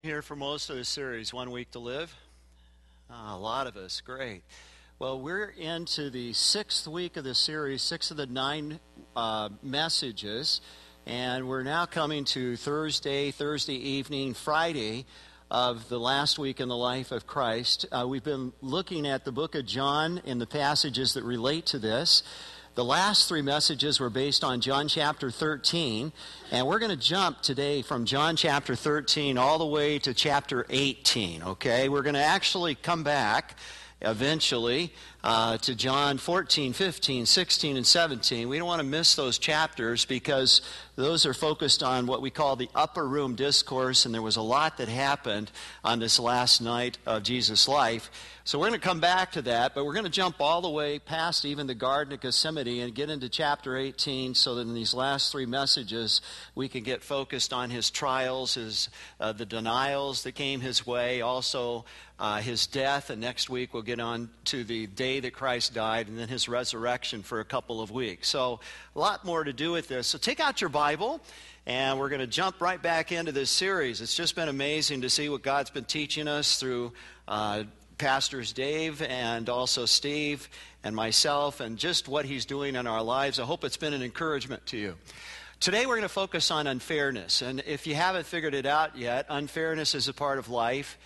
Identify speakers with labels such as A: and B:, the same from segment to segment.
A: Here for most of the series, 1 Week to Live. A lot of us, great. Well, we're into the 6th week of the series, 6 of the 9 messages, and we're now coming to Thursday evening, Friday of the last week in the life of Christ. We've been looking at the book of John and the passages that relate to this. The last 3 messages were based on John chapter 13, and we're going to jump today from John chapter 13 all the way to chapter 18, okay? We're going to actually come back eventually to John 14, 15, 16, and 17. We don't want to miss those chapters because those are focused on what we call the upper room discourse, and there was a lot that happened on this last night of Jesus' life. So we're going to come back to that, but we're going to jump all the way past even the Garden of Gethsemane and get into chapter 18 so that in these last 3 messages we can get focused on his trials, the denials that came his way, also his death, and next week we'll get on to the day that Christ died and then his resurrection for a couple of weeks. So a lot more to do with this. So take out your Bible, and we're going to jump right back into this series. It's just been amazing to see what God's been teaching us through Pastors Dave and also Steve and myself, and just what he's doing in our lives. I hope it's been an encouragement to you. Today we're going to focus on unfairness, and if you haven't figured it out yet, unfairness is a part of life.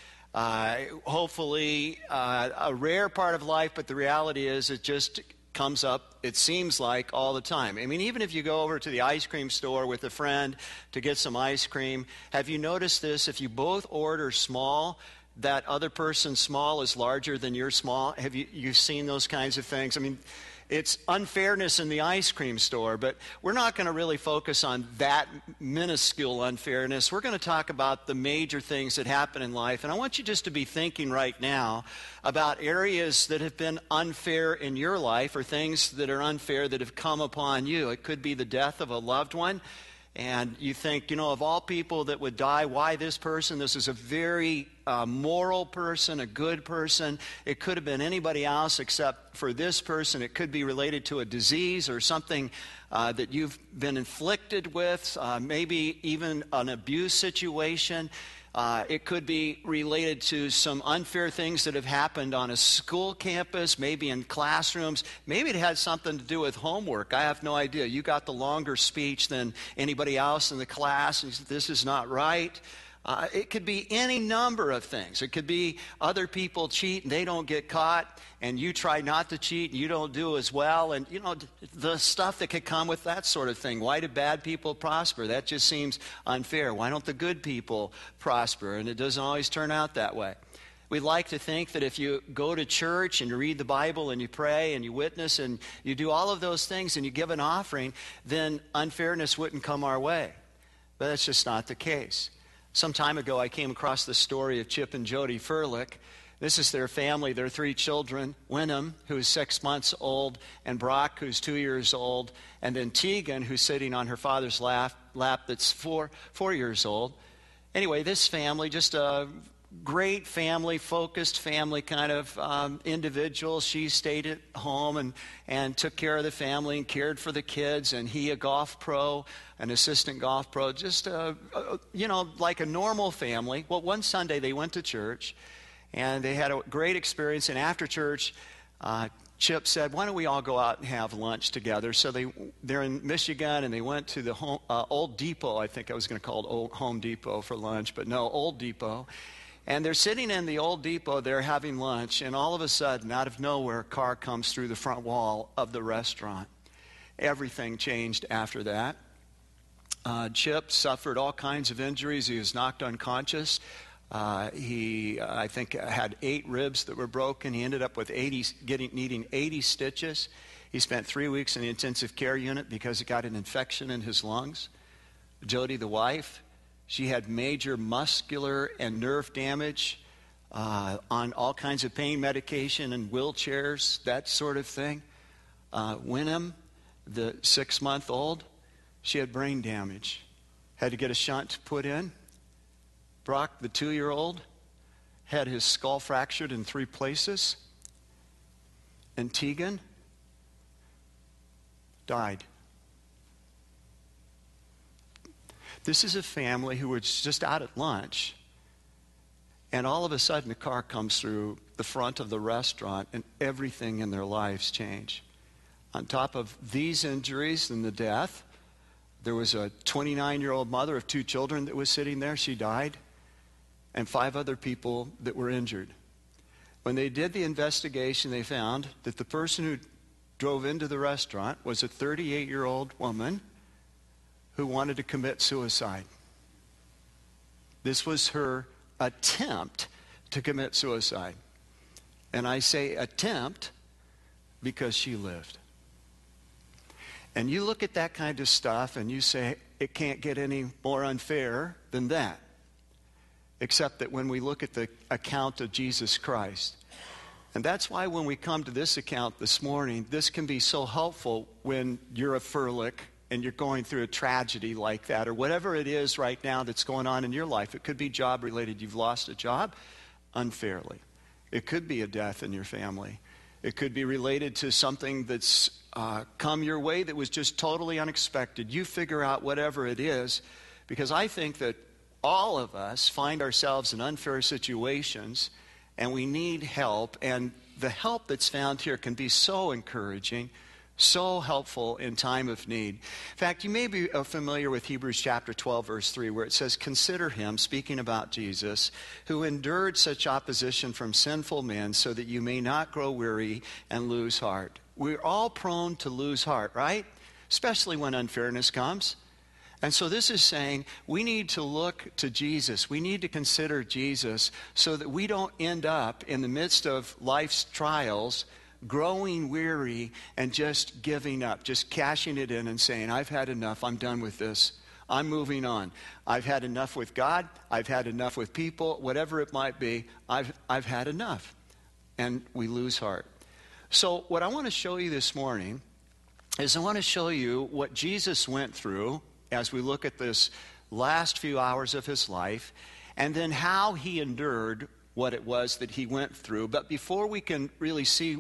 A: Hopefully a rare part of life, but the reality is it just comes up, it seems like, all the time. I mean, even if you go over to the ice cream store with a friend to get some ice cream, have you noticed this? If you both order small, that other person's small is larger than your small. Have you've seen those kinds of things? I mean, it's unfairness in the ice cream store, but we're not going to really focus on that minuscule unfairness. We're going to talk about the major things that happen in life, and I want you just to be thinking right now about areas that have been unfair in your life or things that are unfair that have come upon you. It could be the death of a loved one. And you think, of all people that would die, why this person? This is a very moral person, a good person. It could have been anybody else except for this person. It could be related to a disease or something that you've been inflicted with, maybe even an abuse situation. It could be related to some unfair things that have happened on a school campus, maybe in classrooms. Maybe it had something to do with homework. I have no idea. You got the longer speech than anybody else in the class. And you said, this is not right. It could be any number of things. It could be other people cheat and they don't get caught, and you try not to cheat and you don't do as well. And, the stuff that could come with that sort of thing. Why do bad people prosper? That just seems unfair. Why don't the good people prosper? And it doesn't always turn out that way. We like to think that if you go to church and you read the Bible and you pray and you witness and you do all of those things and you give an offering, then unfairness wouldn't come our way. But that's just not the case. Some time ago, I came across the story of Chip and Jody Furlick. This is their family, their 3 children, Wynnum, who's 6 months old, and Brock, who's 2 years old, and then Tegan, who's sitting on her father's lap that's 4 years old. Anyway, this family, just a great family, focused family kind of individual. She stayed at home and took care of the family and cared for the kids, and he a golf pro, an assistant golf pro, just, like a normal family. Well, one Sunday they went to church, and they had a great experience, and after church, Chip said, why don't we all go out and have lunch together? So they're in Michigan, and they went to the Old Depot. I think I was going to call it Old Home Depot for lunch, but no, Old Depot. And they're sitting in the Old Depot, they're having lunch, and all of a sudden, out of nowhere, a car comes through the front wall of the restaurant. Everything changed after that. Chip suffered all kinds of injuries. He was knocked unconscious. He, I think, had 8 ribs that were broken. He ended up with needing 80 stitches. He spent 3 weeks in the intensive care unit because he got an infection in his lungs. Jody, the wife, she had major muscular and nerve damage on all kinds of pain medication and wheelchairs, that sort of thing. Wynnum, the 6-month-old, she had brain damage, had to get a shunt put in. Brock, the 2-year-old, had his skull fractured in 3 places. And Tegan died. This is a family who was just out at lunch, And all of a sudden, a car comes through the front of the restaurant, and everything in their lives changed. On top of these injuries and the death, there was a 29-year-old mother of 2 children that was sitting there. She died. And 5 other people that were injured. When they did the investigation, they found that the person who drove into the restaurant was a 38-year-old woman who wanted to commit suicide. This was her attempt to commit suicide. And I say attempt because she lived. And you look at that kind of stuff and you say, it can't get any more unfair than that. Except that when we look at the account of Jesus Christ. And that's why when we come to this account this morning, this can be so helpful when you're a Furlick and you're going through a tragedy like that, or whatever it is right now that's going on in your life. It could be job related. You've lost a job unfairly. It could be a death in your family. It could be related to something that's come your way that was just totally unexpected. You figure out whatever it is, because I think that all of us find ourselves in unfair situations, and we need help. And the help that's found here can be so encouraging, so helpful in time of need. In fact, you may be familiar with Hebrews chapter 12, verse 3, where it says, "Consider him," speaking about Jesus, "who endured such opposition from sinful men, so that you may not grow weary and lose heart." We're all prone to lose heart, right? Especially when unfairness comes. And so this is saying we need to look to Jesus. We need to consider Jesus so that we don't end up in the midst of life's trials growing weary and just giving up, just cashing it in and saying, I've had enough. I'm done with this. I'm moving on. I've had enough with God. I've had enough with people, whatever it might be. I've had enough. And we lose heart. So what I want to show you this morning is I want to show you what Jesus went through as we look at this last few hours of his life, and then how he endured what it was that he went through. But before we can really see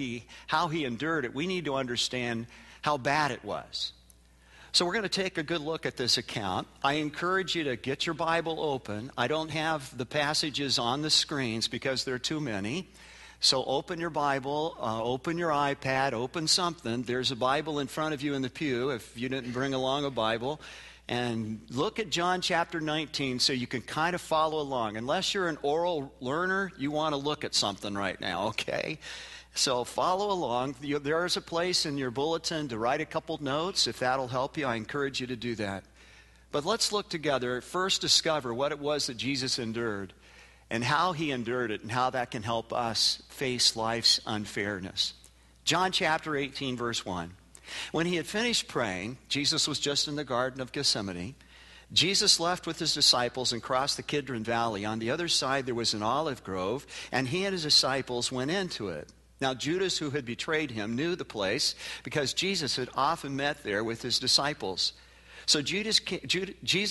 A: how he endured it, we need to understand how bad it was. So we're going to take a good look at this account. I encourage you to get your Bible open. I don't have the passages on the screens because there are too many. So open your Bible, open your iPad, open something. There's a Bible in front of you in the pew if you didn't bring along a Bible. And look at John chapter 19 so you can kind of follow along. Unless you're an oral learner, you want to look at something right now, okay? So follow along. There is a place in your bulletin to write a couple notes. If that'll help you, I encourage you to do that. But let's look together, first discover what it was that Jesus endured, and how he endured it, and how that can help us face life's unfairness. John chapter 18, verse 1. When he had finished praying, Jesus was just in the Garden of Gethsemane. Jesus left with his disciples and crossed the Kidron Valley. On the other side there was an olive grove, and he and his disciples went into it. Now Judas, who had betrayed him, knew the place because Jesus had often met there with his disciples. So Judas came to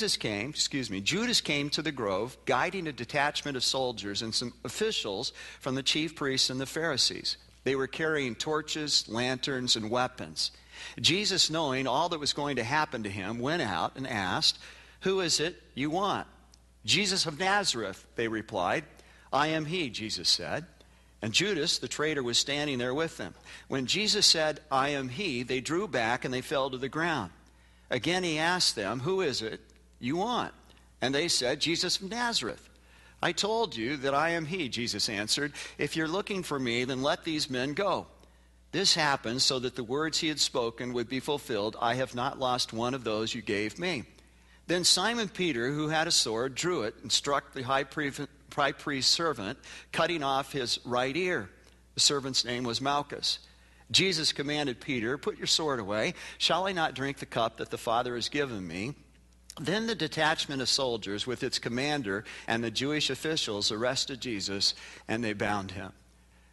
A: the grove, guiding a detachment of soldiers and some officials from the chief priests and the Pharisees. They were carrying torches, lanterns, and weapons. Jesus, knowing all that was going to happen to him, went out and asked, "Who is it you want?" "Jesus of Nazareth," they replied. "I am he," Jesus said. And Judas, the traitor, was standing there with them. When Jesus said, "I am he," they drew back and they fell to the ground. Again he asked them, "Who is it you want?" And they said, "Jesus of Nazareth." "I told you that I am he," Jesus answered. "If you're looking for me, then let these men go." This happened so that the words he had spoken would be fulfilled, "I have not lost one of those you gave me." Then Simon Peter, who had a sword, drew it and struck the high priest's servant, cutting off his right ear. The servant's name was Malchus. Jesus commanded Peter, "Put your sword away. Shall I not drink the cup that the Father has given me?" Then the detachment of soldiers with its commander and the Jewish officials arrested Jesus, and they bound him.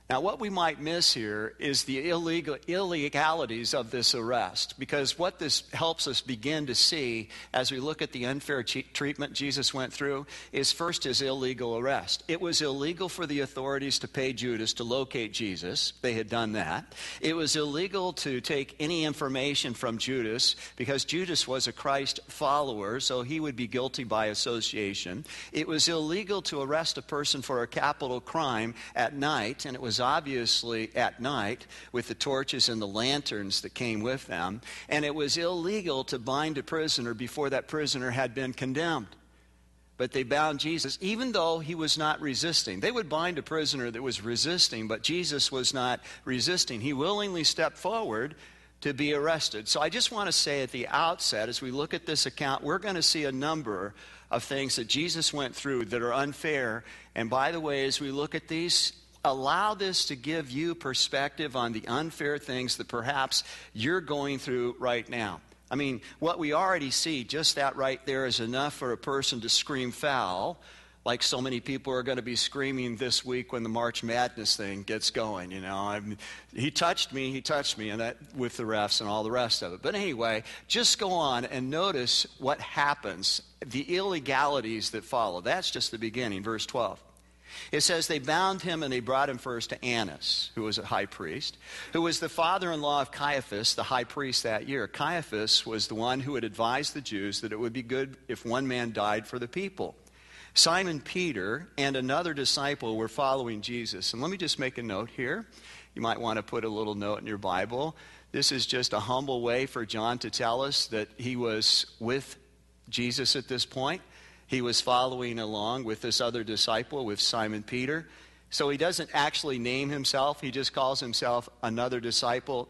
A: Now, what we might miss here is the illegalities of this arrest, because what this helps us begin to see as we look at the unfair treatment Jesus went through is first his illegal arrest. It was illegal for the authorities to pay Judas to locate Jesus. They had done that. It was illegal to take any information from Judas because Judas was a Christ follower, so he would be guilty by association. It was illegal to arrest a person for a capital crime at night, and it was obviously at night with the torches and the lanterns that came with them. And it was illegal to bind a prisoner before that prisoner had been condemned. But they bound Jesus, even though he was not resisting. They would bind a prisoner that was resisting, but Jesus was not resisting. He willingly stepped forward to be arrested. So I just want to say at the outset, as we look at this account, we're going to see a number of things that Jesus went through that are unfair. And by the way, as we look at these, allow this to give you perspective on the unfair things that perhaps you're going through right now. I mean, what we already see, just that right there is enough for a person to scream foul, like so many people are going to be screaming this week when the March Madness thing gets going, you know. He touched me, and that with the refs and all the rest of it. But anyway, just go on and notice what happens, the illegalities that follow. That's just the beginning, verse 12. It says they bound him and they brought him first to Annas, who was a high priest, who was the father-in-law of Caiaphas, the high priest that year. Caiaphas was the one who had advised the Jews that it would be good if one man died for the people. Simon Peter and another disciple were following Jesus. And let me just make a note here. You might want to put a little note in your Bible. This is just a humble way for John to tell us that he was with Jesus at this point. He was following along with this other disciple, with Simon Peter. So he doesn't actually name himself. He just calls himself another disciple,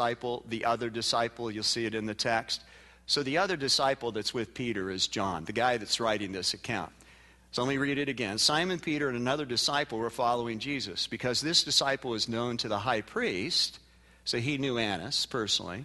A: the other disciple. You'll see it in the text. So the other disciple that's with Peter is John, the guy that's writing this account. So let me read it again. Simon Peter and another disciple were following Jesus. Because this disciple was known to the high priest, so he knew Annas personally,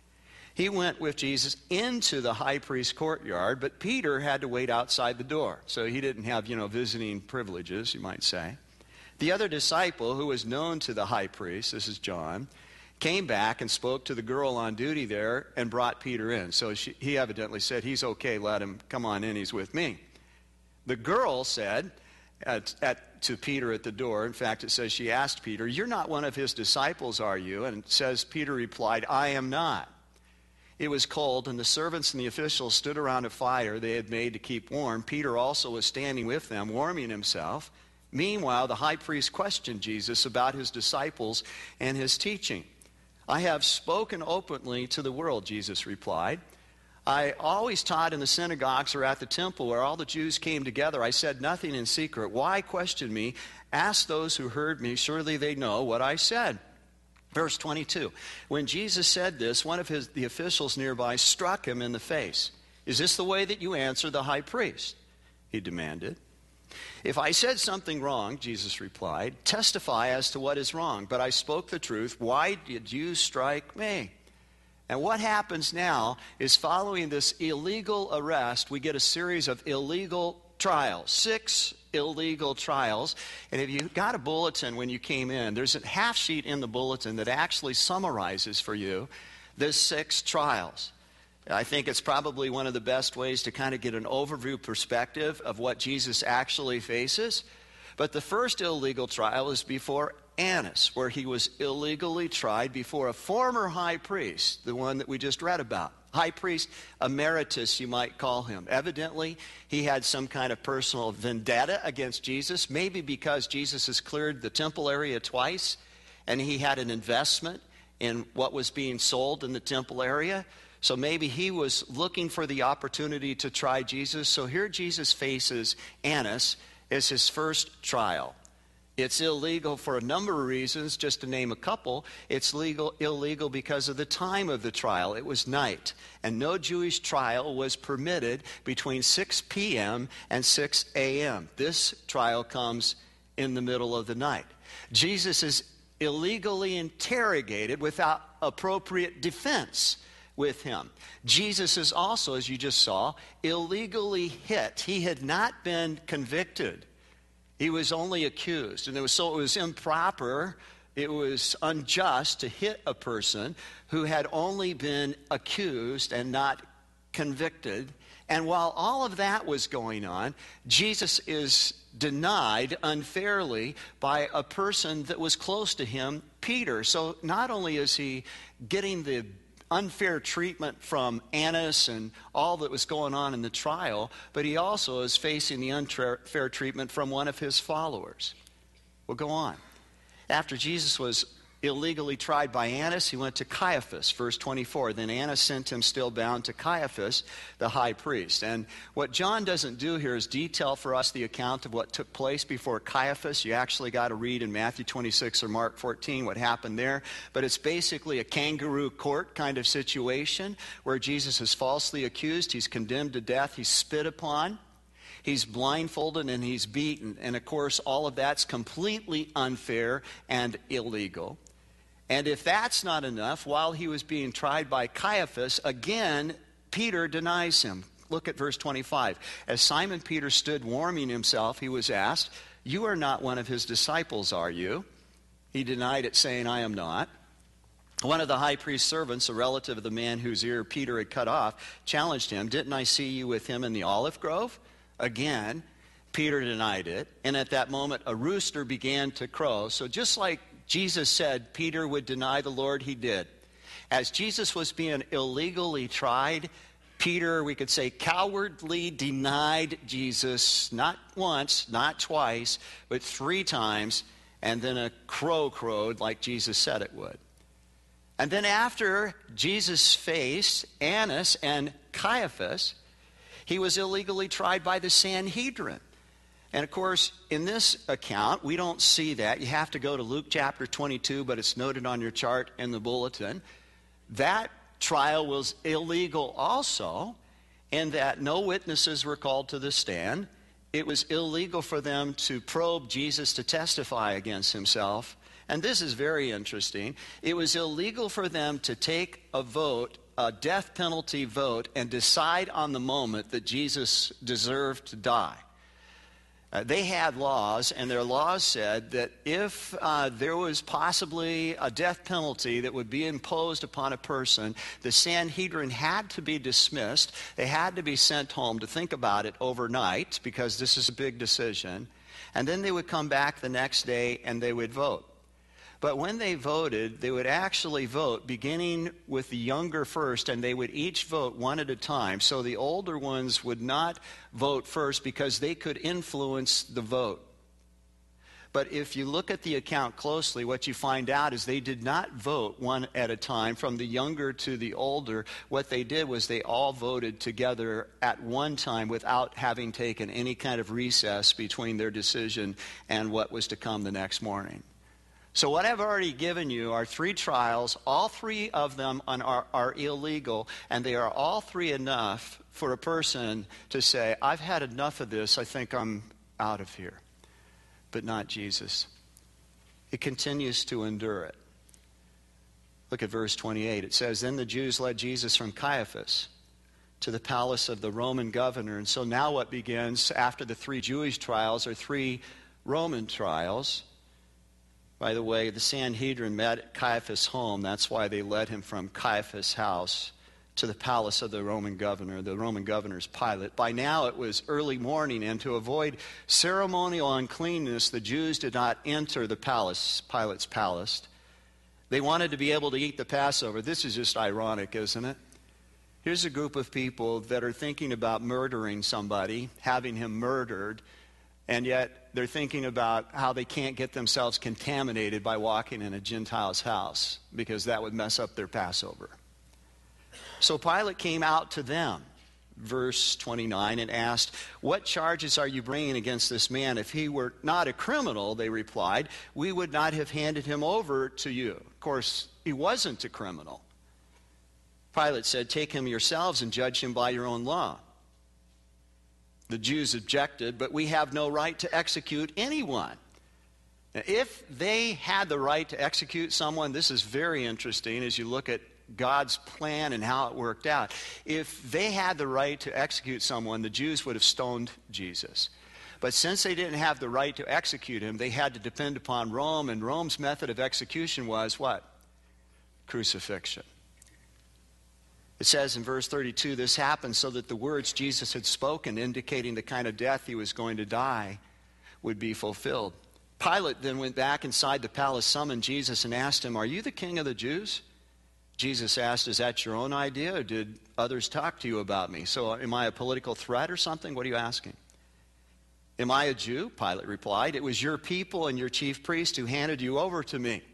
A: he went with Jesus into the high priest's courtyard, but Peter had to wait outside the door. So he didn't have, visiting privileges, you might say. The other disciple, who was known to the high priest, this is John, came back and spoke to the girl on duty there and brought Peter in. So he evidently said, he's okay, let him come on in, he's with me. The girl said to Peter at the door, in fact, it says she asked Peter, you're not one of his disciples, are you? And it says Peter replied, I am not. It was cold, and the servants and the officials stood around a fire they had made to keep warm. Peter also was standing with them, warming himself. Meanwhile, the high priest questioned Jesus about his disciples and his teaching. I have spoken openly to the world, Jesus replied. I always taught in the synagogues or at the temple where all the Jews came together. I said nothing in secret. Why question me? Ask those who heard me. Surely they know what I said. Verse 22, when Jesus said this, one of the officials nearby struck him in the face. Is this the way that you answer the high priest? He demanded. If I said something wrong, Jesus replied, testify as to what is wrong. But I spoke the truth. Why did you strike me? And what happens now is following this illegal arrest, we get a series of illegal trials, 6 illegal trials. And if you got a bulletin when you came in, there's a half sheet in the bulletin that actually summarizes for you the 6 trials. I think it's probably one of the best ways to kind of get an overview perspective of what Jesus actually faces. But the first illegal trial is before Annas, where he was illegally tried before a former high priest, the one that we just read about. High priest emeritus, you might call him. Evidently, he had some kind of personal vendetta against Jesus, maybe because Jesus has cleared the temple area twice, and he had an investment in what was being sold in the temple area. So maybe he was looking for the opportunity to try Jesus. So here Jesus faces Annas as his first trial. It's illegal for a number of reasons, just to name a couple. It's illegal because of the time of the trial. It was night, and no Jewish trial was permitted between 6 p.m. and 6 a.m. This trial comes in the middle of the night. Jesus is illegally interrogated without appropriate defense with him. Jesus is also, as you just saw, illegally hit. He had not been convicted. He was only accused. And so it was improper, it was unjust to hit a person who had only been accused and not convicted. And while all of that was going on, Jesus is denied unfairly by a person that was close to him, Peter. So not only is he getting the unfair treatment from Annas and all that was going on in the trial, but he also is facing the unfair treatment from one of his followers. We'll go on. After Jesus was illegally tried by Annas, he went to Caiaphas, verse 24. Then Annas sent him still bound to Caiaphas, the high priest. And what John doesn't do here is detail for us the account of what took place before Caiaphas. You actually got to read in Matthew 26 or Mark 14 what happened there. But it's basically a kangaroo court kind of situation where Jesus is falsely accused. He's condemned to death. He's spit upon. He's blindfolded and he's beaten. And of course, all of that's completely unfair and illegal. And if that's not enough, while he was being tried by Caiaphas, again, Peter denies him. Look at verse 25. As Simon Peter stood warming himself, he was asked, "You are not one of his disciples, are you?" He denied it, saying, "I am not." One of the high priest's servants, a relative of the man whose ear Peter had cut off, challenged him, "Didn't I see you with him in the olive grove?" Again, Peter denied it. And at that moment, a rooster began to crow. So just like Jesus said Peter would deny the Lord, he did. As Jesus was being illegally tried, Peter, we could say, cowardly denied Jesus, not once, not twice, but 3 times, and then a crow crowed like Jesus said it would. And then after Jesus faced Annas and Caiaphas, he was illegally tried by the Sanhedrin. And of course, in this account, we don't see that. You have to go to Luke chapter 22, but it's noted on your chart in the bulletin. That trial was illegal also, in that no witnesses were called to the stand. It was illegal for them to probe Jesus to testify against himself. And this is very interesting. It was illegal for them to take a vote, a death penalty vote, and decide on the moment that Jesus deserved to die. They had laws, and their laws said that if there was possibly a death penalty that would be imposed upon a person, the Sanhedrin had to be dismissed. They had to be sent home to think about it overnight, because this is a big decision. And then they would come back the next day and they would vote. But when they voted, they would actually vote, beginning with the younger first, and they would each vote one at a time. So the older ones would not vote first because they could influence the vote. But if you look at the account closely, what you find out is they did not vote one at a time from the younger to the older. What they did was they all voted together at one time without having taken any kind of recess between their decision and what was to come the next morning. So what I've already given you are 3 trials. All 3 of them are illegal, and they are all 3 enough for a person to say, "I've had enough of this. I think I'm out of here." But not Jesus. He continues to endure it. Look at verse 28. It says, "Then the Jews led Jesus from Caiaphas to the palace of the Roman governor." And so now what begins after the 3 Jewish trials are 3 Roman trials. By the way, the Sanhedrin met at Caiaphas' home. That's why they led him from Caiaphas' house to the palace of the Roman governor. The Roman governor's Pilate. By now it was early morning, and to avoid ceremonial uncleanness, the Jews did not enter the palace, Pilate's palace. They wanted to be able to eat the Passover. This is just ironic, isn't it? Here's a group of people that are thinking about murdering somebody, having him murdered, and yet they're thinking about how they can't get themselves contaminated by walking in a Gentile's house, because that would mess up their Passover. So Pilate came out to them, verse 29, and asked, "What charges are you bringing against this man? If he were not a criminal," they replied, "we would not have handed him over to you." Of course, he wasn't a criminal. Pilate said, "Take him yourselves and judge him by your own law." The Jews objected, "But we have no right to execute anyone." Now, if they had the right to execute someone, this is very interesting as you look at God's plan and how it worked out. If they had the right to execute someone, the Jews would have stoned Jesus. But since they didn't have the right to execute him, they had to depend upon Rome, and Rome's method of execution was what? Crucifixion. It says in verse 32, this happened so that the words Jesus had spoken, indicating the kind of death he was going to die, would be fulfilled. Pilate then went back inside the palace, summoned Jesus, and asked him, "Are you the king of the Jews?" Jesus asked, "Is that your own idea, or did others talk to you about me? So am I a political threat or something? What are you asking?" "Am I a Jew?" Pilate replied. "It was your people and your chief priest who handed you over to me."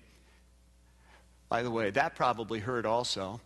A: By the way, that probably hurt also.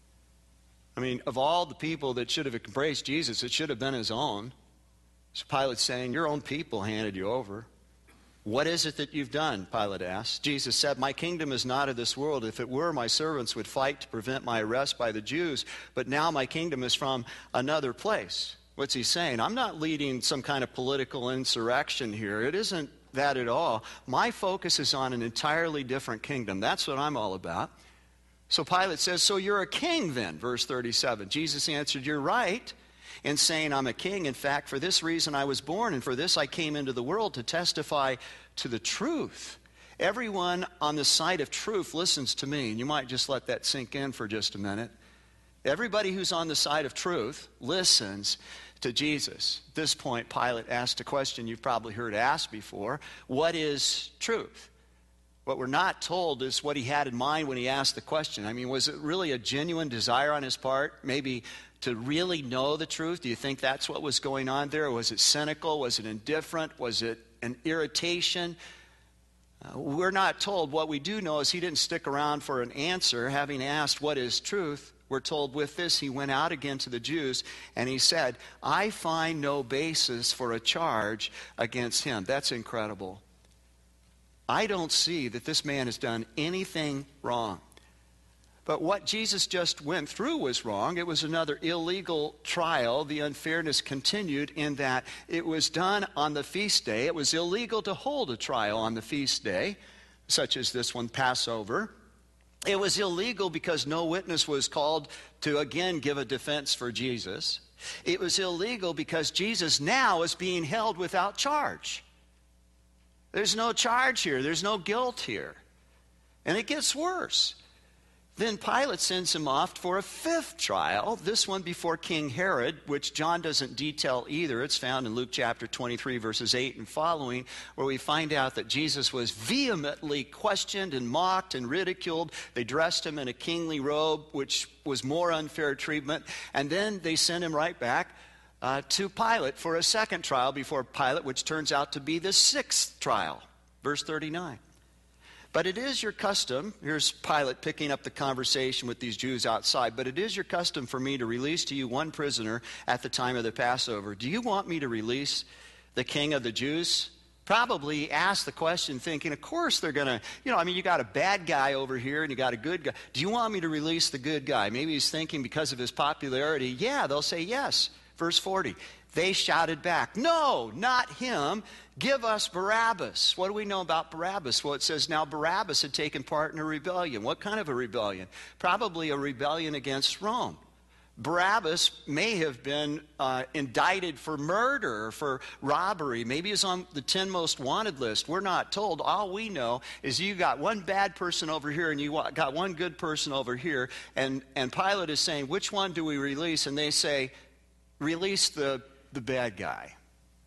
A: I mean, of all the people that should have embraced Jesus, it should have been his own. So Pilate's saying, your own people handed you over. "What is it that you've done?" Pilate asked. Jesus said, "My kingdom is not of this world. If it were, my servants would fight to prevent my arrest by the Jews. But now my kingdom is from another place." What's he saying? I'm not leading some kind of political insurrection here. It isn't that at all. My focus is on an entirely different kingdom. That's what I'm all about. So Pilate says, "So you're a king then?" Verse 37. Jesus answered, "You're right in saying I'm a king. In fact, for this reason I was born, and for this I came into the world, to testify to the truth. Everyone on the side of truth listens to me." And you might just let that sink in for just a minute. Everybody who's on the side of truth listens to Jesus. At this point, Pilate asked a question you've probably heard asked before. What is truth? What we're not told is what he had in mind when he asked the question. I mean, was it really a genuine desire on his part, maybe to really know the truth? Do you think that's what was going on there? Was it cynical? Was it indifferent? Was it an irritation? We're not told. What we do know is he didn't stick around for an answer. Having asked what is truth, we're told with this he went out again to the Jews and he said, "I find no basis for a charge against him." That's incredible. I don't see that this man has done anything wrong. But what Jesus just went through was wrong. It was another illegal trial. The unfairness continued in that it was done on the feast day. It was illegal to hold a trial on the feast day, such as this one, Passover. It was illegal because no witness was called to again give a defense for Jesus. It was illegal because Jesus now is being held without charge. There's no charge here. There's no guilt here. And it gets worse. Then Pilate sends him off for a fifth trial, this one before King Herod, which John doesn't detail either. It's found in Luke chapter 23, verses 8 and following, where we find out that Jesus was vehemently questioned and mocked and ridiculed. They dressed him in a kingly robe, which was more unfair treatment. And then they sent him right back to Pilate for a second trial before Pilate, which turns out to be the sixth trial. Verse 39. "But it is your custom," here's Pilate picking up the conversation with these Jews outside, "but it is your custom for me to release to you one prisoner at the time of the Passover. Do you want me to release the king of the Jews?" Probably asked the question thinking, of course they're going to, you got a bad guy over here and you got a good guy. Do you want me to release the good guy? Maybe he's thinking because of his popularity, yeah, they'll say yes. Verse 40, they shouted back, "No, not him. Give us Barabbas." What do we know about Barabbas? Well, it says now Barabbas had taken part in a rebellion. What kind of a rebellion? Probably a rebellion against Rome. Barabbas may have been indicted for murder, for robbery. Maybe he's on the 10 most wanted list. We're not told. All we know is you got one bad person over here and you got one good person over here. And Pilate is saying, which one do we release? And they say, release the bad guy.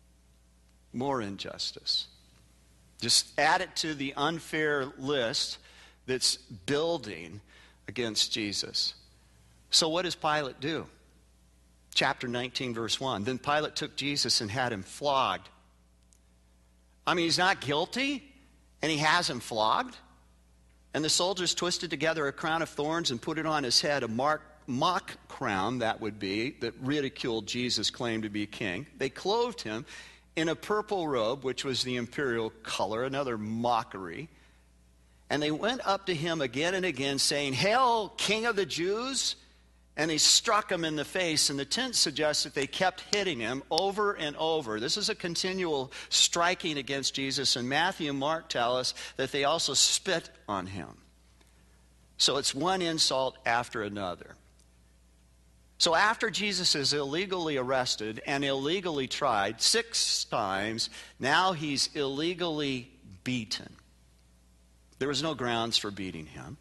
A: More injustice. Just add it to the unfair list that's building against Jesus. So what does Pilate do? Chapter 19, verse 1. Then Pilate took Jesus and had him flogged. I mean, he's not guilty, and he has him flogged. And the soldiers twisted together a crown of thorns and put it on his head, a mock crown, that would be, that ridiculed Jesus' claim to be king. They clothed him in a purple robe, which was the imperial color, another mockery. And they went up to him again and again, saying, "Hail, King of the Jews!" And they struck him in the face, and the text suggests that they kept hitting him over and over. This is a continual striking against Jesus, and Matthew and Mark tell us that they also spit on him. So it's one insult after another. So after Jesus is illegally arrested and illegally tried 6 times, now he's illegally beaten. There was no grounds for beating him.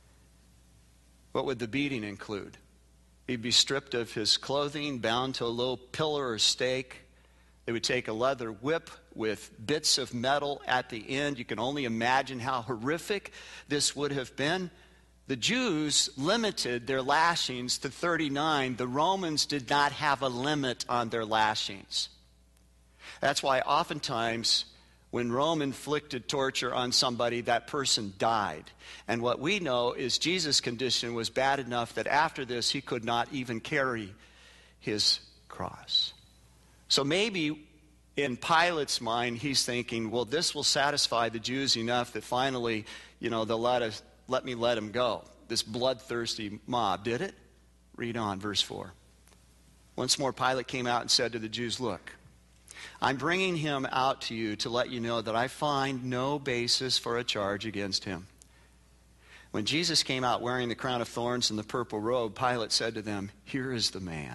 A: What would the beating include? He'd be stripped of his clothing, bound to a low pillar or stake. They would take a leather whip with bits of metal at the end. You can only imagine how horrific this would have been. The Jews limited their lashings to 39. The Romans did not have a limit on their lashings. That's why oftentimes when Rome inflicted torture on somebody, that person died. And what we know is Jesus' condition was bad enough that after this he could not even carry his cross. So maybe in Pilate's mind he's thinking, well, this will satisfy the Jews enough that finally, they'll let me let him go. This bloodthirsty mob. Did it? Read on, verse 4. Once more Pilate came out and said to the Jews, look, I'm bringing him out to you to let you know that I find no basis for a charge against him. When Jesus came out wearing the crown of thorns and the purple robe, Pilate said to them, here is the man.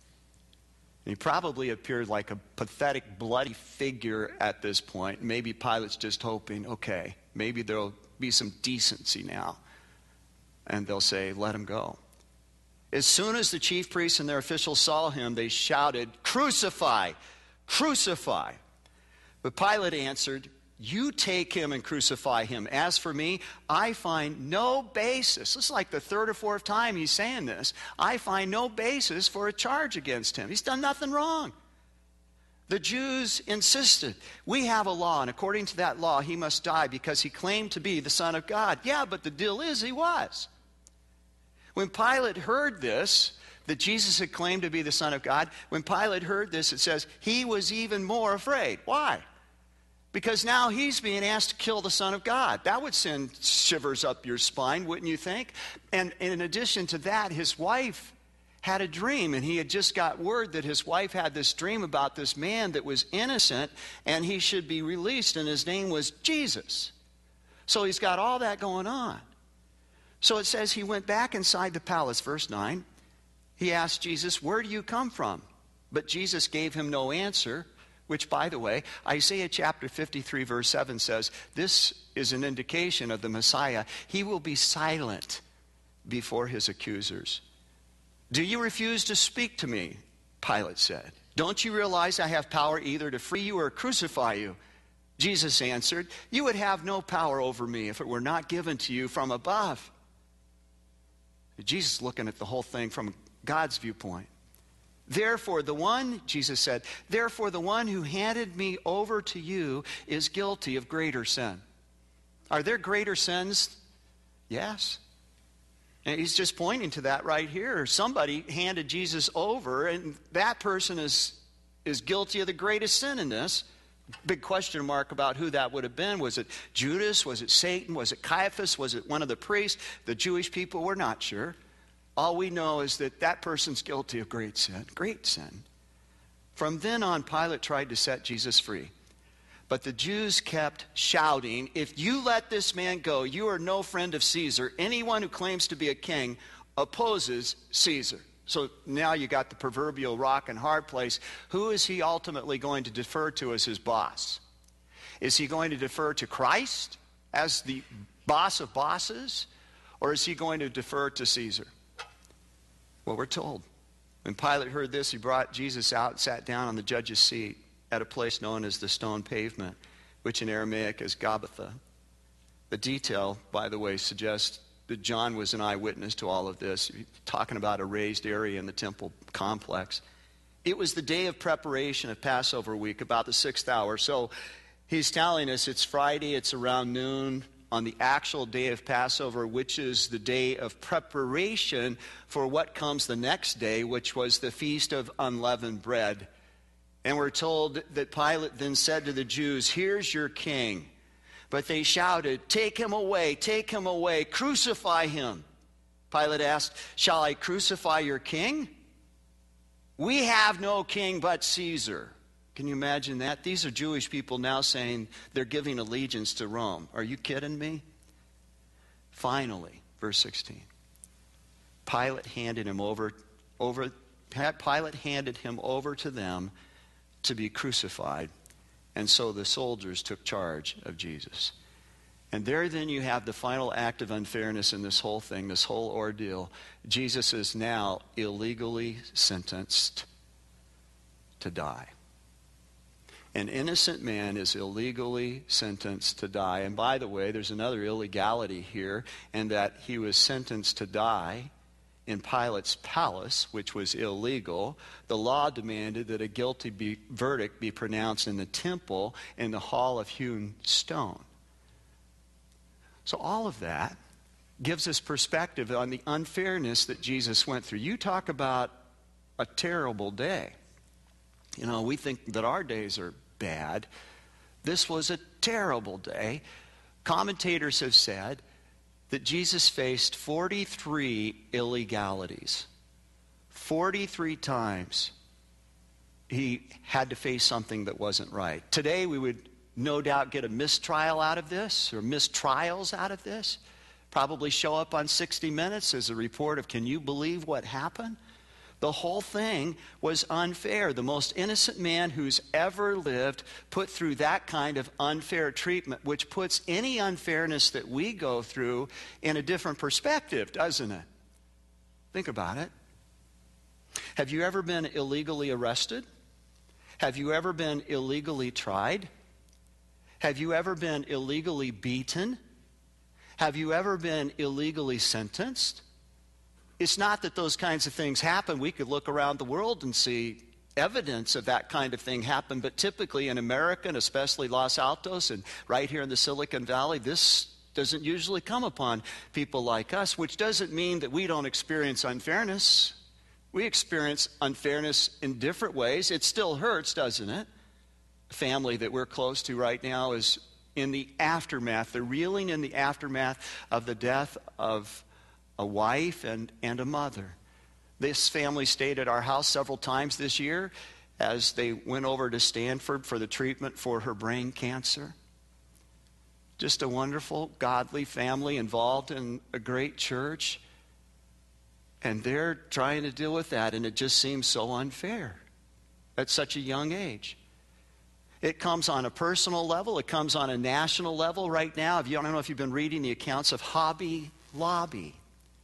A: And he probably appeared like a pathetic, bloody figure at this point. Maybe Pilate's just hoping, okay, maybe there'll be some decency now. And they'll say, let him go. As soon as the chief priests and their officials saw him, they shouted, crucify, crucify. But Pilate answered, you take him and crucify him. As for me, I find no basis. This is like the 3rd or 4th time he's saying this. I find no basis for a charge against him. He's done nothing wrong. The Jews insisted, we have a law, and according to that law, he must die because he claimed to be the Son of God. Yeah, but the deal is he was. When Pilate heard this, that Jesus had claimed to be the Son of God, when Pilate heard this, it says, he was even more afraid. Why? Because now he's being asked to kill the Son of God. That would send shivers up your spine, wouldn't you think? And in addition to that, his wife had a dream, and he had just got word that his wife had this dream about this man that was innocent, and he should be released, and his name was Jesus. So he's got all that going on. So it says he went back inside the palace, verse 9. He asked Jesus, where do you come from? But Jesus gave him no answer, which, by the way, Isaiah chapter 53, verse 7 says, this is an indication of the Messiah. He will be silent before his accusers. Do you refuse to speak to me? Pilate said. Don't you realize I have power either to free you or crucify you? Jesus answered, you would have no power over me if it were not given to you from above. Jesus looking at the whole thing from God's viewpoint. Therefore, Jesus said, therefore the one who handed me over to you is guilty of greater sin. Are there greater sins? Yes. And he's just pointing to that right here. Somebody handed Jesus over, and that person is guilty of the greatest sin in this. Big question mark about who that would have been. Was it Judas? Was it Satan? Was it Caiaphas? Was it one of the priests? The Jewish people were not sure. All we know is that that person's guilty of great sin. Great sin. From then on, Pilate tried to set Jesus free. But the Jews kept shouting, if you let this man go, you are no friend of Caesar. Anyone who claims to be a king opposes Caesar. So now you got the proverbial rock and hard place. Who is he ultimately going to defer to as his boss? Is he going to defer to Christ as the boss of bosses? Or is he going to defer to Caesar? Well, we're told. When Pilate heard this, he brought Jesus out and sat down on the judge's seat at a place known as the Stone Pavement, which in Aramaic is Gabbatha. The detail, by the way, suggests that John was an eyewitness to all of this, talking about a raised area in the temple complex. It was the day of preparation of Passover week, about the 6th hour. So he's telling us it's Friday, it's around noon on the actual day of Passover, which is the day of preparation for what comes the next day, which was the Feast of Unleavened Bread. And we're told that Pilate then said to the Jews, here's your king. But they shouted, take him away, crucify him. Pilate asked, shall I crucify your king? We have no king but Caesar. Can you imagine that? These are Jewish people now saying they're giving allegiance to Rome. Are you kidding me? Finally, verse 16, Pilate handed him over Pilate handed him over to them to be crucified. And so the soldiers took charge of Jesus. And there then you have the final act of unfairness in this whole thing, this whole ordeal. Jesus is now illegally sentenced to die. An innocent man is illegally sentenced to die. And by the way, there's another illegality here, in that he was sentenced to die in Pilate's palace, which was illegal. The law demanded that a guilty verdict be pronounced in the temple in the hall of hewn stone. So all of that gives us perspective on the unfairness that Jesus went through. You talk about a terrible day. You know, we think that our days are bad. This was a terrible day. Commentators have said that Jesus faced 43 illegalities. 43 times he had to face something that wasn't right. Today we would no doubt get a mistrial out of this, or mistrials out of this. Probably show up on 60 Minutes as a report of, can you believe what happened? The whole thing was unfair. The most innocent man who's ever lived put through that kind of unfair treatment, which puts any unfairness that we go through in a different perspective, doesn't it? Think about it. Have you ever been illegally arrested? Have you ever been illegally tried? Have you ever been illegally beaten? Have you ever been illegally sentenced? It's not that those kinds of things happen. We could look around the world and see evidence of that kind of thing happen, but typically in America, and especially Los Altos and right here in the Silicon Valley, this doesn't usually come upon people like us, which doesn't mean that we don't experience unfairness. We experience unfairness in different ways. It still hurts, doesn't it? A family that we're close to right now is in the aftermath. They're reeling in the aftermath of the death of a wife and a mother. This family stayed at our house several times this year as they went over to Stanford for the treatment for her brain cancer. Just a wonderful, godly family involved in a great church. And they're trying to deal with that, and it just seems so unfair at such a young age. It comes on a personal level. It comes on a national level right now. I don't know if you've been reading the accounts of Hobby Lobby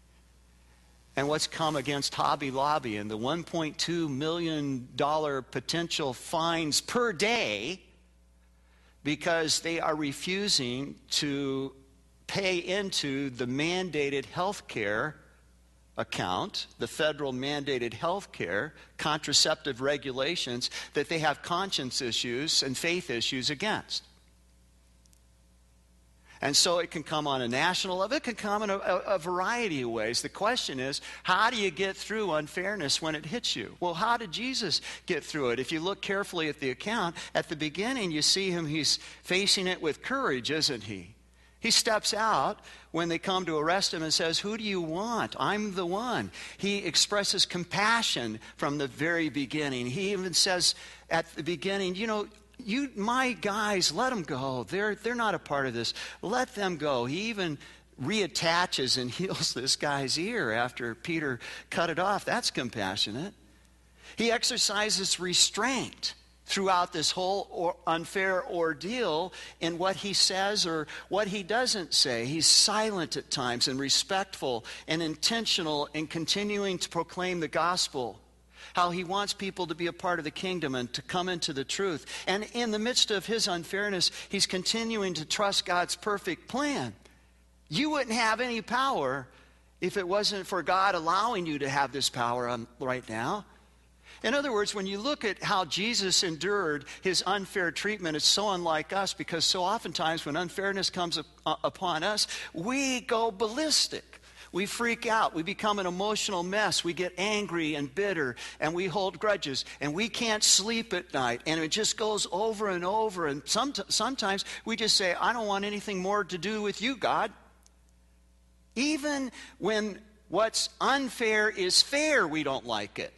A: and what's come against Hobby Lobby and the $1.2 million potential fines per day because they are refusing to pay into the mandated health care account, the federal mandated health care, contraceptive regulations that they have conscience issues and faith issues against. And so it can come on a national level. It can come in a variety of ways. The question is, how do you get through unfairness when it hits you? Well, how did Jesus get through it? If you look carefully at the account, at the beginning you see him, he's facing it with courage, isn't he? He steps out when they come to arrest him and says, "Who do you want? I'm the one." He expresses compassion from the very beginning. He even says at the beginning, my guys, let them go. They're not a part of this. Let them go. He even reattaches and heals this guy's ear after Peter cut it off. That's compassionate. He exercises restraint throughout this whole unfair ordeal in what he says or what he doesn't say. He's silent at times and respectful and intentional in continuing to proclaim the gospel. How he wants people to be a part of the kingdom and to come into the truth. And in the midst of his unfairness, he's continuing to trust God's perfect plan. You wouldn't have any power if it wasn't for God allowing you to have this power right now. In other words, when you look at how Jesus endured his unfair treatment, it's so unlike us because so oftentimes when unfairness comes upon us, we go ballistic. We freak out. We become an emotional mess. We get angry and bitter, and we hold grudges, and we can't sleep at night, and it just goes over and over. And sometimes we just say, "I don't want anything more to do with you, God." Even when what's unfair is fair, we don't like it.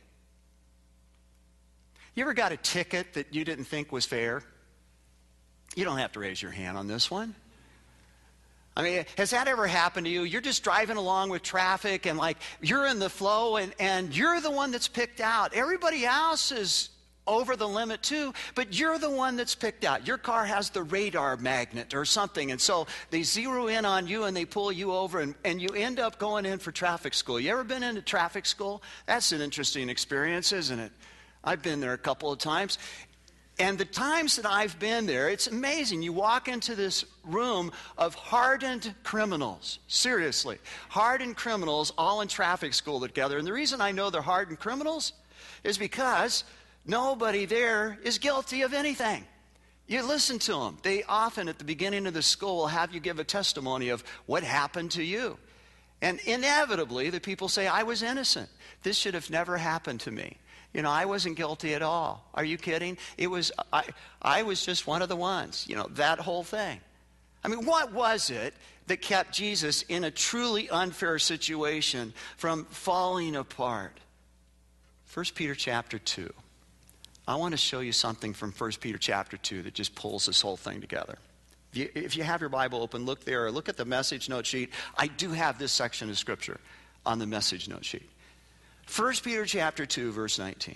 A: You ever got a ticket that you didn't think was fair? You don't have to raise your hand on this one. I mean, has that ever happened to you? You're just driving along with traffic and like you're in the flow and you're the one that's picked out. Everybody else is over the limit too, but you're the one that's picked out. Your car has the radar magnet or something, and so they zero in on you and they pull you over and you end up going in for traffic school. You ever been into traffic school? That's an interesting experience, isn't it? I've been there a couple of times. And the times that I've been there, it's amazing. You walk into this room of hardened criminals. Seriously. Hardened criminals all in traffic school together. And the reason I know they're hardened criminals is because nobody there is guilty of anything. You listen to them. They often at the beginning of the school will have you give a testimony of what happened to you. And inevitably the people say, I was innocent. This should have never happened to me. You know, I wasn't guilty at all. Are you kidding? I was just one of the ones, you know, that whole thing. I mean, what was it that kept Jesus in a truly unfair situation from falling apart? 1 Peter chapter 2. I want to show you something from 1 Peter chapter 2 that just pulls this whole thing together. If you have your Bible open, look there, or look at the message note sheet. I do have this section of Scripture on the message note sheet. 1 Peter chapter 2, verse 19.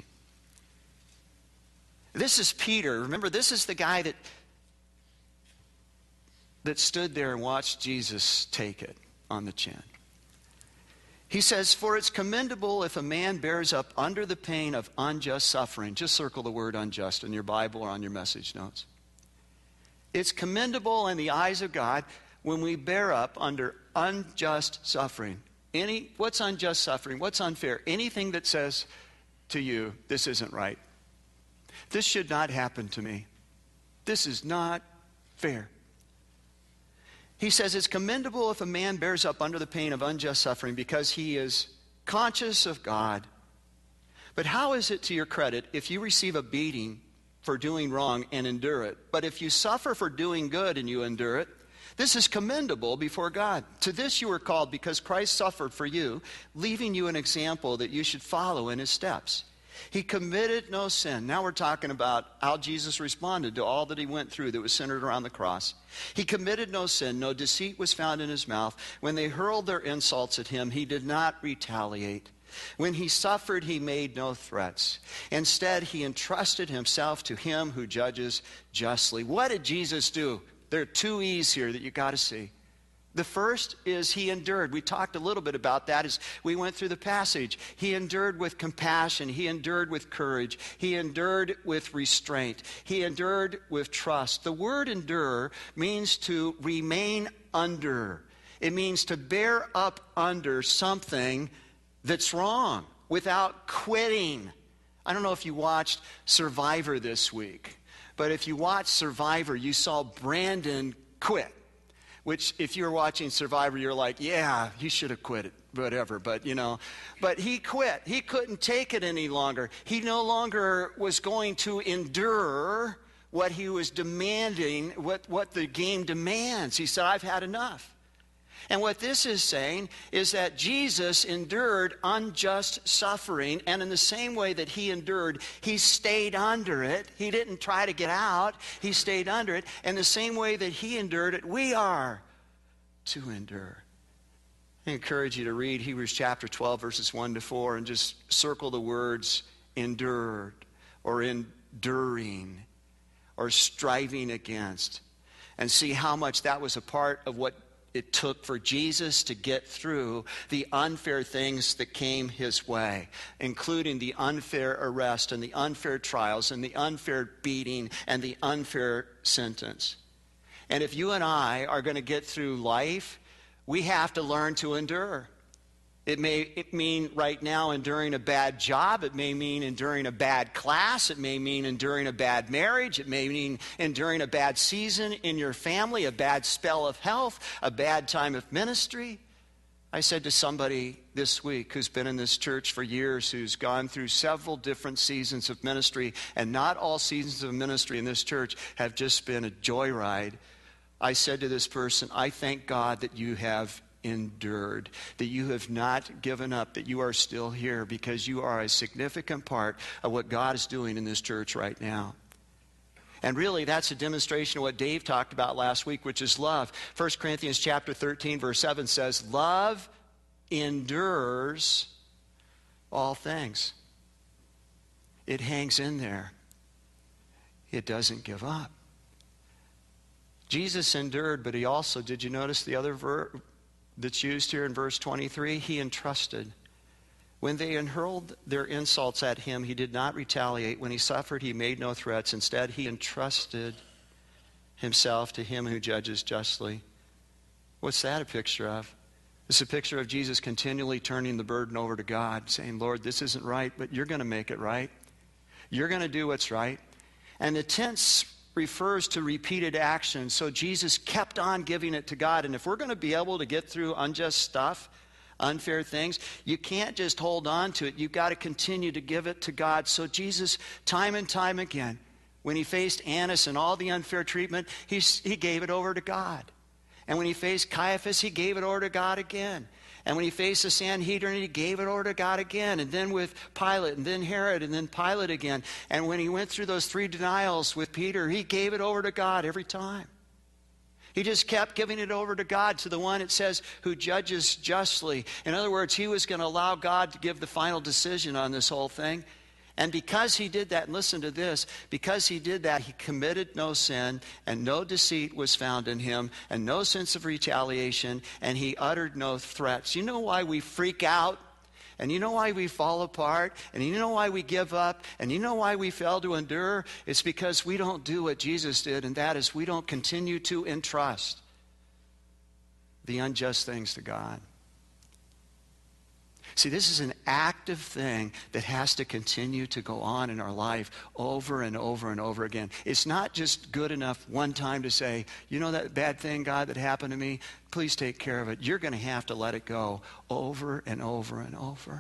A: This is Peter. Remember, this is the guy that stood there and watched Jesus take it on the chin. He says, for it's commendable if a man bears up under the pain of unjust suffering. Just circle the word unjust in your Bible or on your message notes. It's commendable in the eyes of God when we bear up under unjust suffering. What's unjust suffering? What's unfair? Anything that says to you, this isn't right. This should not happen to me. This is not fair. He says it's commendable if a man bears up under the pain of unjust suffering because he is conscious of God. But how is it to your credit if you receive a beating for doing wrong and endure it? But if you suffer for doing good and you endure it, this is commendable before God. To this you were called because Christ suffered for you, leaving you an example that you should follow in his steps. He committed no sin. Now we're talking about how Jesus responded to all that he went through that was centered around the cross. He committed no sin. No deceit was found in his mouth. When they hurled their insults at him, he did not retaliate. When he suffered, he made no threats. Instead, he entrusted himself to him who judges justly. What did Jesus do? There are two E's here that you got to see. The first is he endured. We talked a little bit about that as we went through the passage. He endured with compassion. He endured with courage. He endured with restraint. He endured with trust. The word endure means to remain under. It means to bear up under something that's wrong without quitting. I don't know if you watched Survivor this week, but if you watched Survivor, you saw Brandon quit. Which, if you're watching Survivor, you're like, yeah, he should have quit it, whatever. But, but he quit. He couldn't take it any longer. He no longer was going to endure what he was demanding, what the game demands. He said, I've had enough. And what this is saying is that Jesus endured unjust suffering, and in the same way that he endured, he stayed under it. He didn't try to get out. He stayed under it. And the same way that he endured it, we are to endure. I encourage you to read Hebrews chapter 12, verses 1 to 4, and just circle the words endured, or enduring, or striving against, and see how much that was a part of what it took for Jesus to get through the unfair things that came his way, including the unfair arrest and the unfair trials and the unfair beating and the unfair sentence. And if you and I are going to get through life, we have to learn to endure. It mean right now enduring a bad job. It may mean enduring a bad class. It may mean enduring a bad marriage. It may mean enduring a bad season in your family, a bad spell of health, a bad time of ministry. I said to somebody this week who's been in this church for years, who's gone through several different seasons of ministry, and not all seasons of ministry in this church have just been a joyride. I said to this person, I thank God that you have endured, that you have not given up, that you are still here, because you are a significant part of what God is doing in this church right now. And really, that's a demonstration of what Dave talked about last week, which is love. 1 Corinthians chapter 13, verse 7 says, love endures all things. It hangs in there. It doesn't give up. Jesus endured, but he also, did you notice the other verb that's used here in verse 23? He entrusted. When they hurled their insults at him, he did not retaliate. When he suffered, he made no threats. Instead, he entrusted himself to him who judges justly. What's that a picture of? It's a picture of Jesus continually turning the burden over to God, saying, Lord, this isn't right, but you're going to make it right. You're going to do what's right. And the tense refers to repeated action. So Jesus kept on giving it to God. And if we're going to be able to get through unjust stuff, unfair things, you can't just hold on to it. You've got to continue to give it to God. So Jesus, time and time again, when he faced Annas and all the unfair treatment, he gave it over to God. And when he faced Caiaphas, he gave it over to God again. And when he faced the Sanhedrin, he gave it over to God again. And then with Pilate, and then Herod, and then Pilate again. And when he went through those 3 denials with Peter, he gave it over to God every time. He just kept giving it over to God, to the one, it says, who judges justly. In other words, he was going to allow God to give the final decision on this whole thing. And because he did that, and listen to this, because he did that, he committed no sin, and no deceit was found in him, and no sense of retaliation, and he uttered no threats. You know why we freak out? And you know why we fall apart? And you know why we give up? And you know why we fail to endure? It's because we don't do what Jesus did, and that is we don't continue to entrust the unjust things to God. See, this is an active thing that has to continue to go on in our life over and over and over again. It's not just good enough one time to say, you know that bad thing, God, that happened to me? Please take care of it. You're going to have to let it go over and over and over.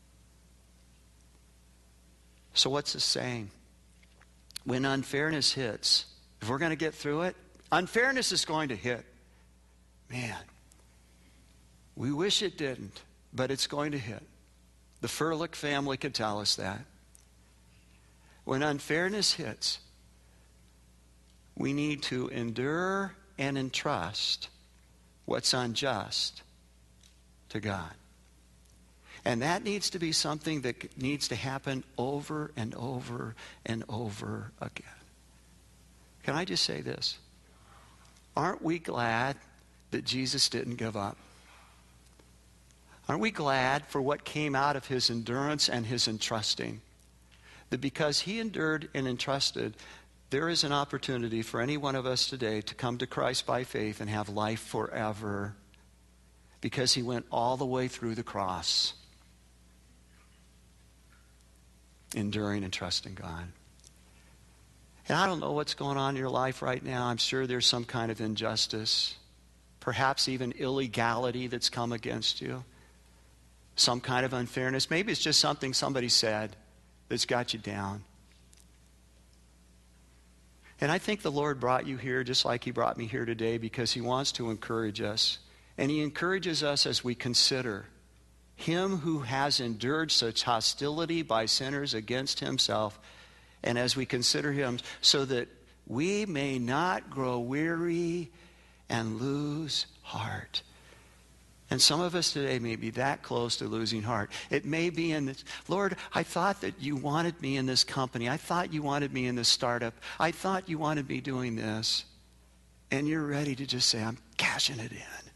A: So what's this saying? When unfairness hits, if we're going to get through it, unfairness is going to hit. Man, we wish it didn't. But it's going to hit. The Furlick family could tell us that. When unfairness hits, we need to endure and entrust what's unjust to God. And that needs to be something that needs to happen over and over and over again. Can I just say this? Aren't we glad that Jesus didn't give up? Aren't we glad for what came out of his endurance and his entrusting? That because he endured and entrusted, there is an opportunity for any one of us today to come to Christ by faith and have life forever. Because he went all the way through the cross, enduring and trusting God. And I don't know what's going on in your life right now. I'm sure there's some kind of injustice, perhaps even illegality that's come against you. Some kind of unfairness. Maybe it's just something somebody said that's got you down. And I think the Lord brought you here just like he brought me here today because he wants to encourage us. And he encourages us as we consider him who has endured such hostility by sinners against himself. And as we consider him so that we may not grow weary and lose heart. And some of us today may be that close to losing heart. It may be in this, Lord, I thought that you wanted me in this company. I thought you wanted me in this startup. I thought you wanted me doing this. And you're ready to just say, I'm cashing it in.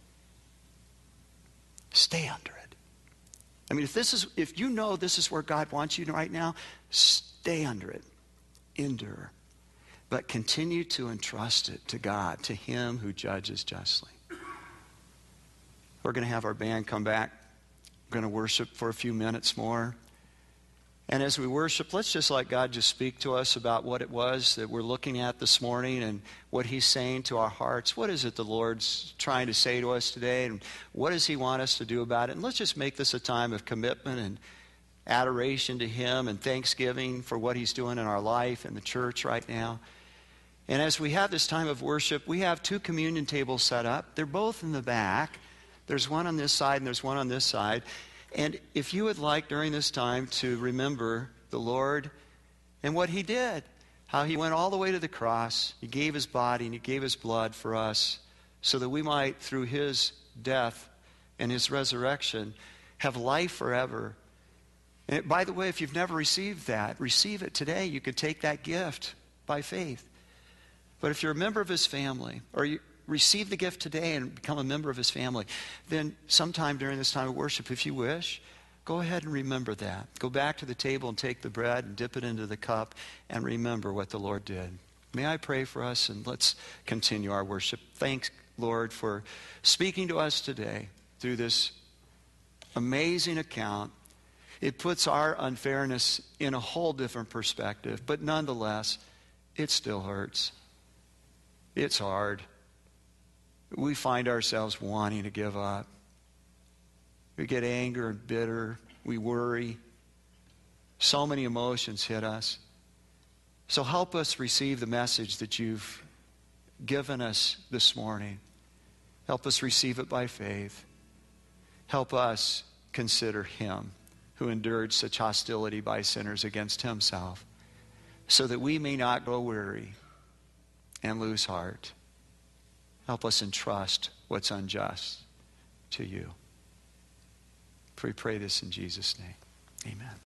A: Stay under it. I mean, if you know this is where God wants you right now, stay under it. Endure. But continue to entrust it to God, to him who judges justly. We're going to have our band come back. We're going to worship for a few minutes more. And as we worship, let's just let God just speak to us about what it was that we're looking at this morning and what he's saying to our hearts. What is it the Lord's trying to say to us today? And what does he want us to do about it? And let's just make this a time of commitment and adoration to him and thanksgiving for what he's doing in our life and the church right now. And as we have this time of worship, we have 2 communion tables set up. They're both in the back. There's one on this side and there's one on this side. And if you would like during this time to remember the Lord and what he did, how he went all the way to the cross. He gave his body and he gave his blood for us so that we might, through his death and his resurrection, have life forever. And by the way, if you've never received that, receive it today. You could take that gift by faith. But if you're a member of his family, or you receive the gift today and become a member of his family, then sometime during this time of worship, if you wish, go ahead and remember that. Go back to the table and take the bread and dip it into the cup and remember what the Lord did. May I pray for us, and let's continue our worship. Thanks, Lord, for speaking to us today through this amazing account. It puts our unfairness in a whole different perspective, but nonetheless, it still hurts. It's hard. We find ourselves wanting to give up. We get anger and bitter. We worry. So many emotions hit us. So help us receive the message that you've given us this morning. Help us receive it by faith. Help us consider him who endured such hostility by sinners against himself, so that we may not grow weary and lose heart. Help us entrust what's unjust to you. For we pray this in Jesus' name. Amen.